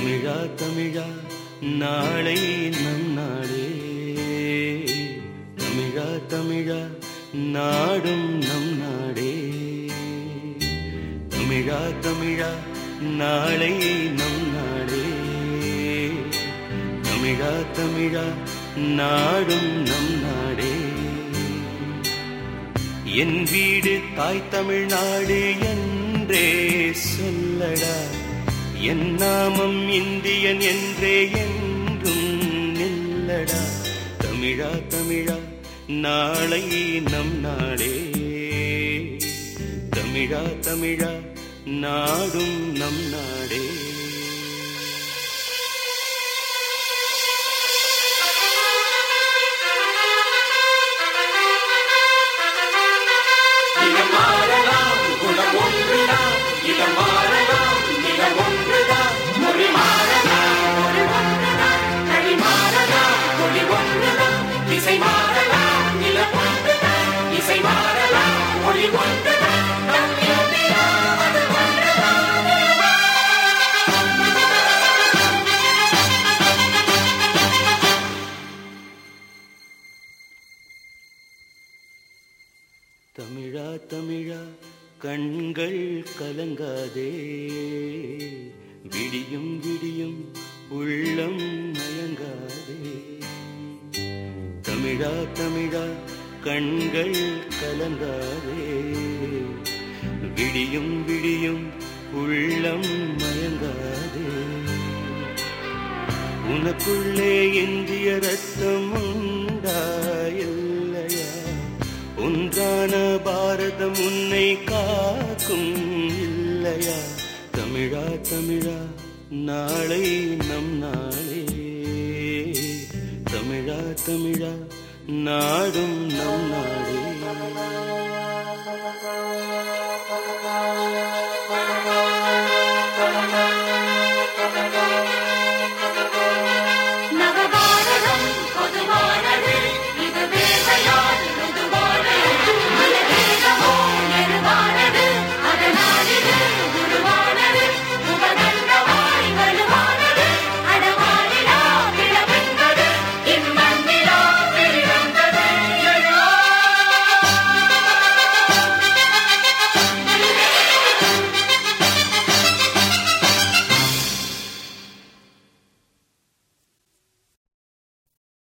தமிழா தமிழா நாளை நம் நாடே, தமிழா தமிழா நாடும் நம் நாடே, தமிழா தமிழா நாளை நம் நாடே, தமிழா தமிழா நாடும் நம் நாடே. என் வீடு தாய் தமிழ்நாடு என்றே சொல்லடா, என் நாமம் இந்தியன் என்றே என்றும் நில்லடா. தமிழா தமிழா நாளை நம் நாடே, தமிழா தமிழா நாடும் நம் நாடே. தமிழா தமிழா கண்கள் கலங்காதே, விடியும் விடியும் உள்ளம் மயங்காதே. தமிழா தமிழா கண்கள் கலங்காதே, விடியும் விடியும் உள்ளம் மயங்காதே. உனக்குள்ளே இந்திய ரத்தம் உண்டாயில்லையா, ஒன்றான பாரதம் உன்னை காக்கும் இல்லையா. தமிழா தமிழா நாளை நம் நாளே, தமிழா தமிழா நாடும் நம் நாடே.